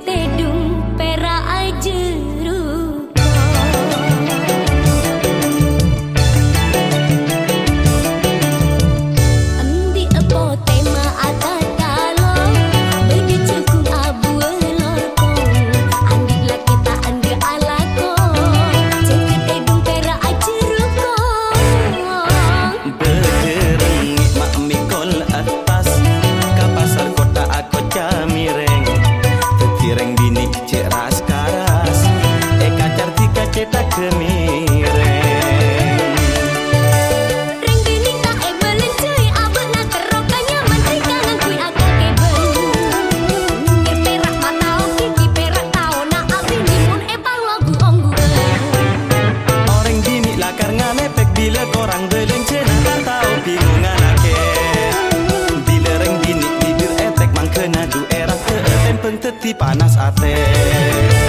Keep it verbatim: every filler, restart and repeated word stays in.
tedung perak aja cetak kemireng ring bini tak e melencuy abet nak terokanya menteri kangen kui agak keben ngir perak mata kiki perak tau nak abin pun e bang lagu onggu orang bini lakar ngalepek bila korang belencena tak tahu bingungan ake bila ring bini bibir etek mang kena du erak ke tempeng teti panas ate